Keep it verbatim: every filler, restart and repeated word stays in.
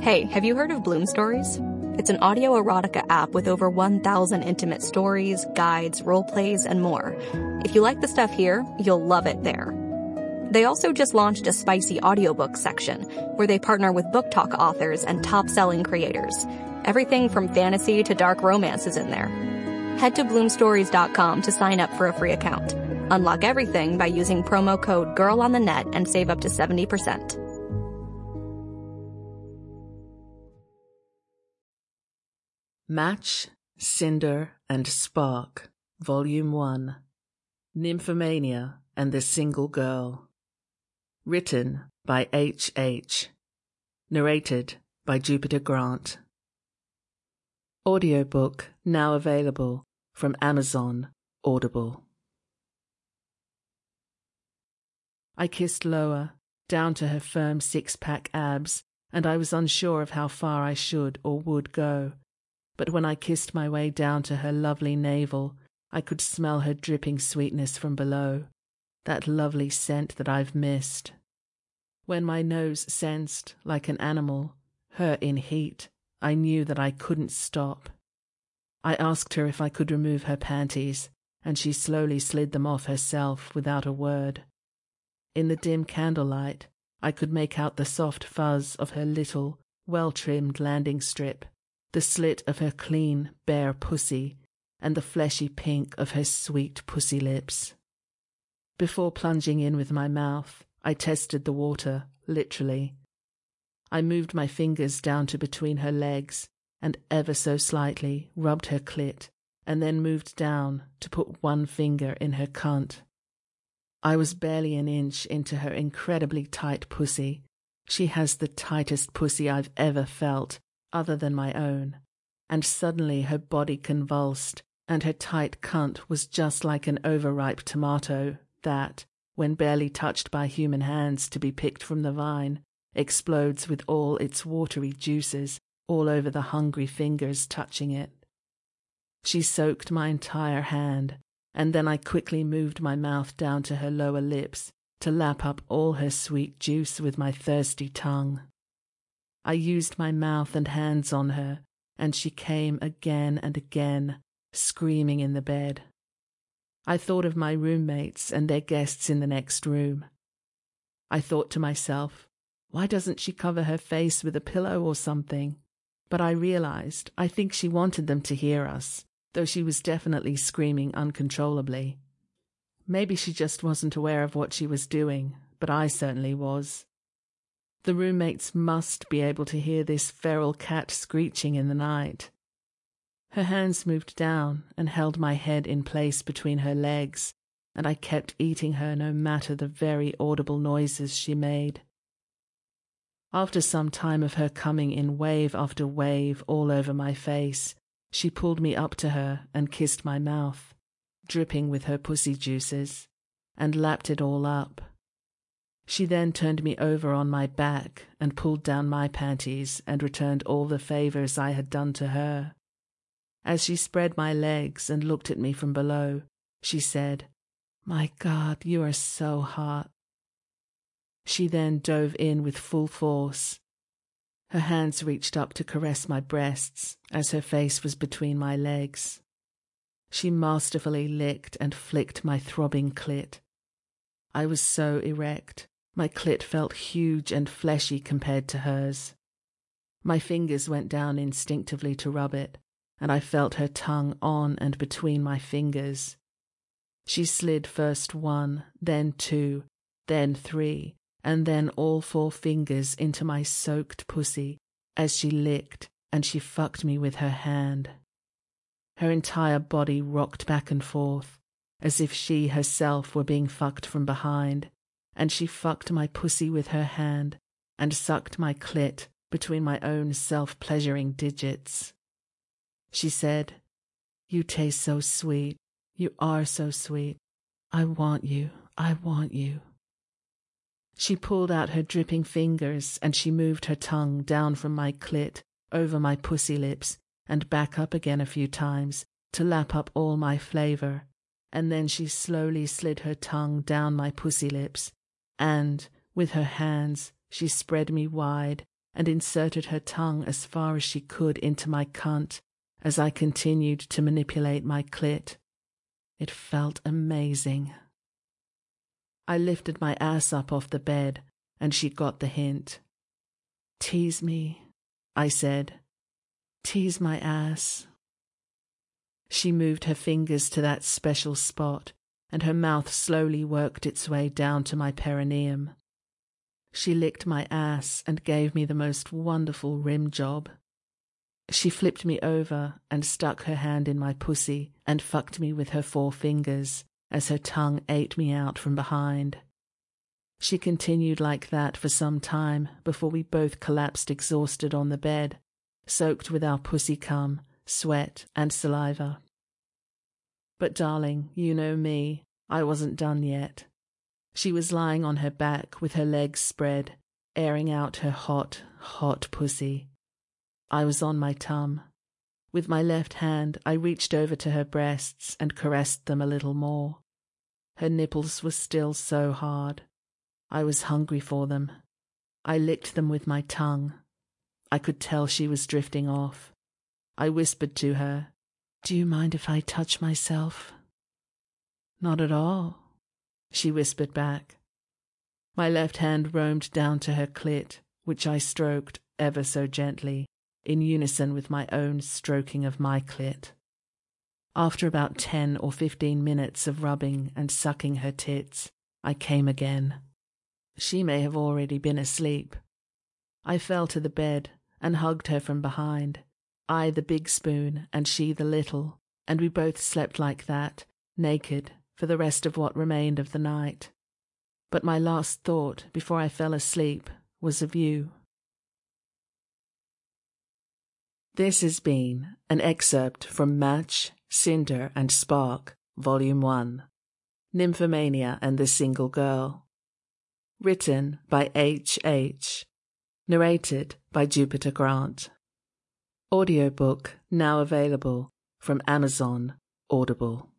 Hey, have you heard of Bloom Stories? It's an audio erotica app with over one thousand intimate stories, guides, role plays, and more. If you like the stuff here, you'll love it there. They also just launched a spicy audiobook section where they partner with book talk authors and top-selling creators. Everything from fantasy to dark romance is in there. Head to bloom stories dot com to sign up for a free account. Unlock everything by using promo code GIRLONTHENET and save up to seventy percent. Match, Cinder, and Spark, Volume one. Nymphomania and the Single Girl. Written by H H Narrated by Jupiter Grant. Audiobook now available from Amazon Audible. I kissed Loa, down to her firm six-pack abs, and I was unsure of how far I should or would go. But when I kissed my way down to her lovely navel, I could smell her dripping sweetness from below, that lovely scent that I've missed. When my nose sensed, like an animal, her in heat, I knew that I couldn't stop. I asked her if I could remove her panties, and she slowly slid them off herself without a word. In the dim candlelight, I could make out the soft fuzz of her little, well-trimmed landing strip, the slit of her clean, bare pussy, and the fleshy pink of her sweet pussy lips. Before plunging in with my mouth, I tested the water, literally. I moved my fingers down to between her legs, and ever so slightly rubbed her clit, and then moved down to put one finger in her cunt. I was barely an inch into her incredibly tight pussy. She has the tightest pussy I've ever felt, other than my own, and suddenly her body convulsed, and her tight cunt was just like an overripe tomato that, when barely touched by human hands to be picked from the vine, explodes with all its watery juices all over the hungry fingers touching it. She soaked my entire hand, and then I quickly moved my mouth down to her lower lips to lap up all her sweet juice with my thirsty tongue. I used my mouth and hands on her, and she came again and again, screaming in the bed. I thought of my roommates and their guests in the next room. I thought to myself, why doesn't she cover her face with a pillow or something? But I realized I think she wanted them to hear us, though she was definitely screaming uncontrollably. Maybe she just wasn't aware of what she was doing, but I certainly was. The roommates must be able to hear this feral cat screeching in the night. Her hands moved down and held my head in place between her legs, and I kept eating her no matter the very audible noises she made. After some time of her coming in wave after wave all over my face, she pulled me up to her and kissed my mouth, dripping with her pussy juices, and lapped it all up. She then turned me over on my back and pulled down my panties and returned all the favours I had done to her. As she spread my legs and looked at me from below, she said, "My God, you are so hot." She then dove in with full force. Her hands reached up to caress my breasts as her face was between my legs. She masterfully licked and flicked my throbbing clit. I was so erect. My clit felt huge and fleshy compared to hers. My fingers went down instinctively to rub it, and I felt her tongue on and between my fingers. She slid first one, then two, then three, and then all four fingers into my soaked pussy as she licked and she fucked me with her hand. Her entire body rocked back and forth, as if she herself were being fucked from behind, and she fucked my pussy with her hand and sucked my clit between my own self-pleasuring digits. She said, "You taste so sweet. You are so sweet. I want you. I want you." She pulled out her dripping fingers and she moved her tongue down from my clit over my pussy lips and back up again a few times to lap up all my flavour, and then she slowly slid her tongue down my pussy lips, and, with her hands, she spread me wide and inserted her tongue as far as she could into my cunt as I continued to manipulate my clit. It felt amazing. I lifted my ass up off the bed, and she got the hint. "Tease me," I said. "Tease my ass." She moved her fingers to that special spot, and her mouth slowly worked its way down to my perineum. She licked my ass and gave me the most wonderful rim job. She flipped me over and stuck her hand in my pussy and fucked me with her four fingers as her tongue ate me out from behind. She continued like that for some time before we both collapsed exhausted on the bed, soaked with our pussy cum, sweat, and saliva. But darling, you know me, I wasn't done yet. She was lying on her back with her legs spread, airing out her hot, hot pussy. I was on my tum. With my left hand, I reached over to her breasts and caressed them a little more. Her nipples were still so hard. I was hungry for them. I licked them with my tongue. I could tell she was drifting off. I whispered to her, "Do you mind if I touch myself?" "Not at all," she whispered back. My left hand roamed down to her clit, which I stroked ever so gently, in unison with my own stroking of my clit. After about ten or fifteen minutes of rubbing and sucking her tits, I came again. She may have already been asleep. I fell to the bed and hugged her from behind, I the big spoon and she the little, and we both slept like that, naked, for the rest of what remained of the night. But my last thought before I fell asleep was of you. This has been an excerpt from Match, Cinder and Spark, Volume one, Nymphomania and the Single Girl. Written by H H Narrated by Jupiter Grant. Audiobook now available from Amazon Audible.